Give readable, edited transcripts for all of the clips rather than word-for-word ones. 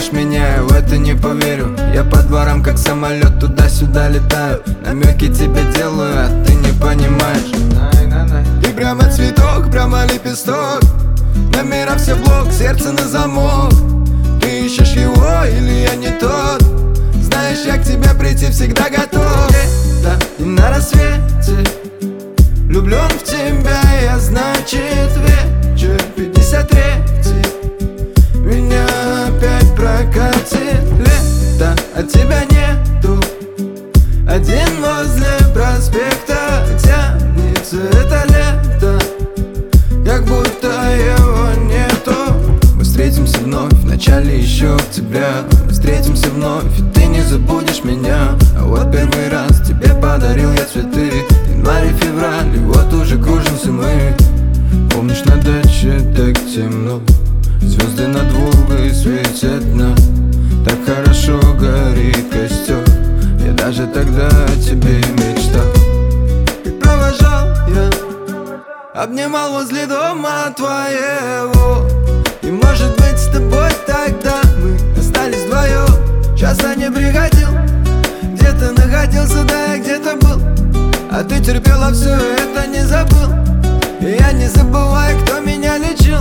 забудешь меня, я в это не поверю. Я по дворам как самолет, туда-сюда летаю. Намеки тебе делаю, а ты не понимаешь. Ты прямо цветок, прямо лепесток. Номера все блок, сердце на замок. Ты ищешь его или я не тот? Знаешь, я к тебе прийти всегда готов. Да, и на рассвете влюблен в тебя я, значит вечер 53-й меня опять прокатит лето, а тебя нету. Один возле проспекта тянется это лето, как будто его нету. Мы встретимся вновь в начале еще октября. Мы встретимся вновь, и ты не забудешь меня. А вот первый раз тебе подарил я цветы. Январь и февраль, и вот уже кружимся мы. Помнишь, на даче так темно, звезды над Волгой светят нам. Так хорошо горит костер, я даже тогда о тебе мечтал. И провожал я, обнимал возле дома твоего. И может быть с тобой тогда мы остались вдвоем. Часто не приходил, где-то находился, да я где-то был. А ты терпела все это, не забыл. И я не забываю, кто меня лечил.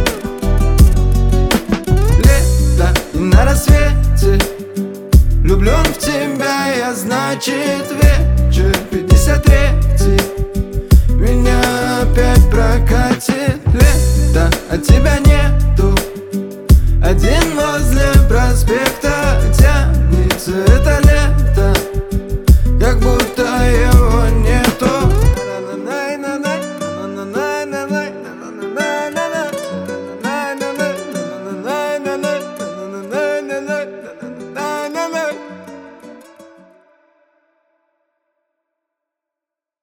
Лето и на рассвете влюблен в тебя я, значит